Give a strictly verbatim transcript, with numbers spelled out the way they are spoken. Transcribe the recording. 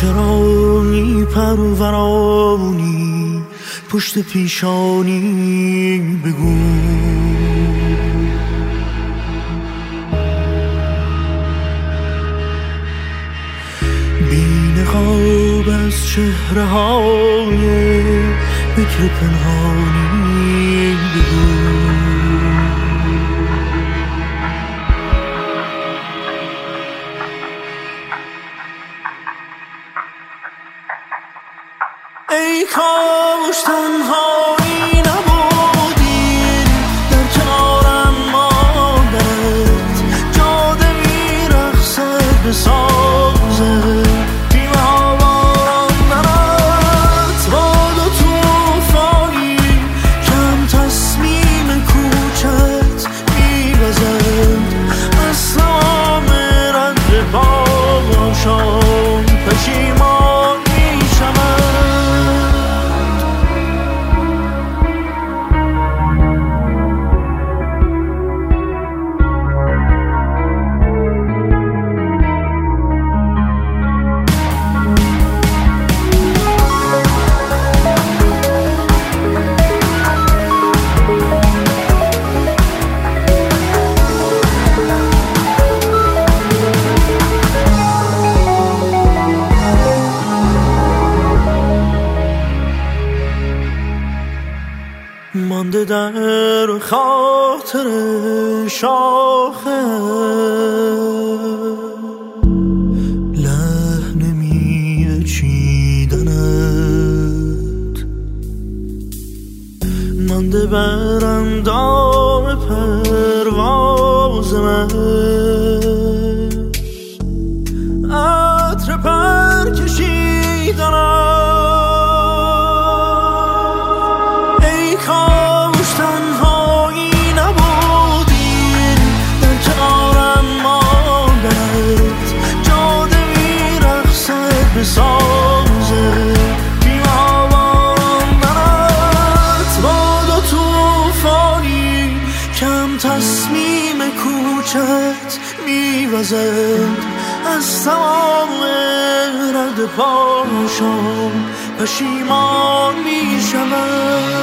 چرا میپرورانی پشت پیشانی بگو. بی نقاب از چهره های بکر پنهانی بگو. ای کاش تنهایی نبودی در کنارم ماندنت، جاده میرقصد به سازه تیم هاواران نرد. باد و توفانی کم تصمیم کوچت میوزد از تمام رد پاشان پشیمان میشود. مانده در خاطر شاخه لحن میوه چیدنت، مانده بر اندام پرواز من عطر پر کشیدنت. سازه بیم هاواران نرد. باد و توفانی کم تصمیم کوچت میوزد از تمام رد پاشان پشیمان میشود.